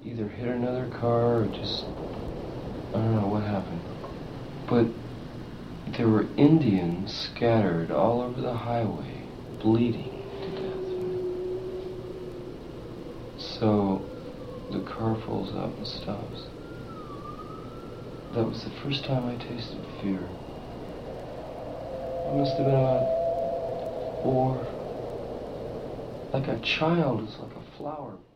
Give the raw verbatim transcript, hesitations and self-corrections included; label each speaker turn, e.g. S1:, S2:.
S1: either hit another car or just, I don't know what happened. But there were Indians scattered all over the highway, bleeding to death. So the car pulls up and stops. That was the first time I tasted fear. I must have been about four. Like a child is like a flower.